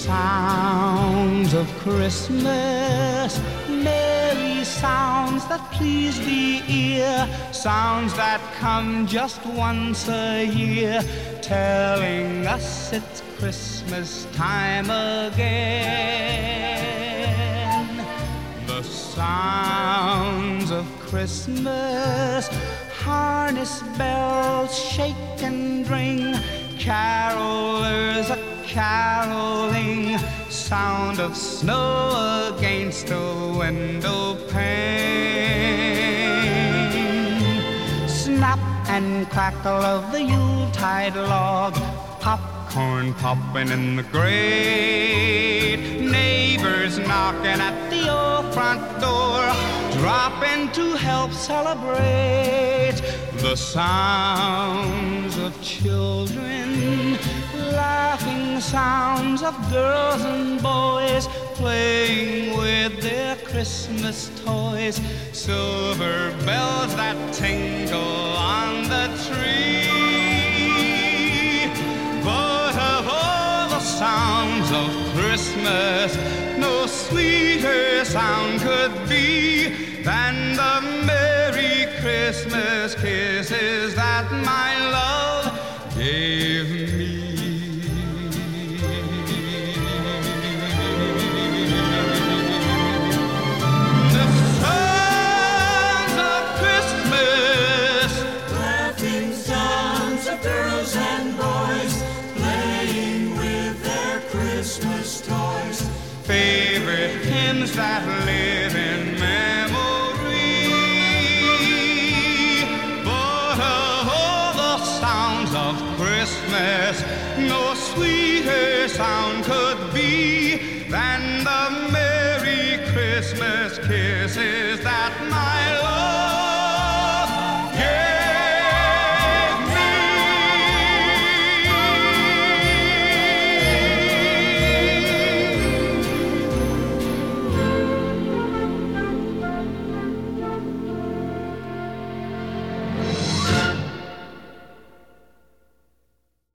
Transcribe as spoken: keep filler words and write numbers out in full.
sounds of Christmas, merry sounds that please the ear, sounds that come just once a year, telling us it's Christmas time again. The sounds of Christmas, harness bells shake and ring, carolers a caroling, sound of snow against a window pane, snap and crackle of the Yuletide log, popcorn popping in the grate, neighbors knocking at the old front door, dropping to help celebrate. The sounds of children, laughing sounds of girls and boys, playing with their Christmas toys, silver bells that tinkle on the tree. But of all the sounds of Christmas, no sweeter sound could be than the merry Christmas kisses that my love gave me. The sounds of Christmas, laughing sounds of girls and boys, playing with their Christmas toys, favorite hymns that live in memory. But of all the sounds of Christmas, no sweeter sound could be than the merry Christmas kisses